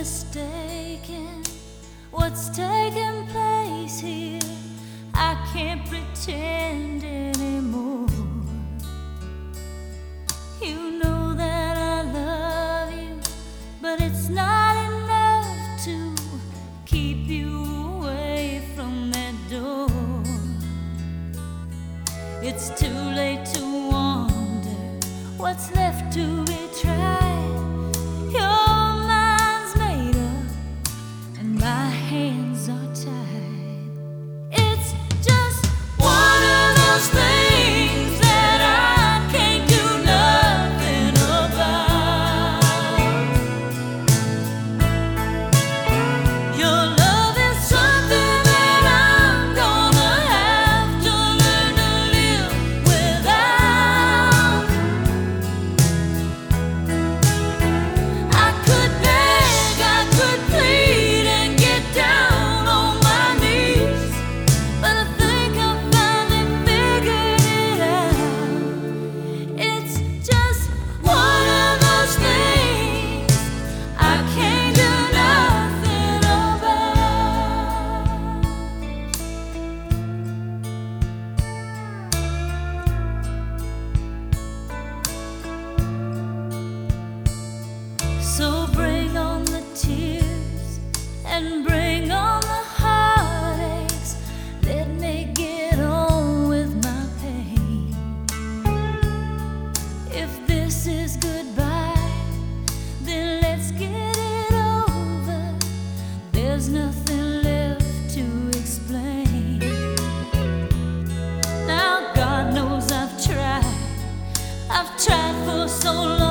mistaken. What's taking place here? I can't pretend anymore. You know that I love you, but it's not enough to keep you away from that door. It's too late to wonder what's left to be tried. Your mind's made up and my hands are tied. It's just one of those things that I can't do nothing about. Your love is something that I'm gonna have to learn to live without. I could beg, I could plead and get down on my knees, but I think I finally figured it out. It's just one of those things I can't do nothing about. So bring on the tears and bring on the heartaches. Let me get on with my pain. If this is goodbye, then let's get it over. There's nothing left to explain. Now God knows I've tried for so long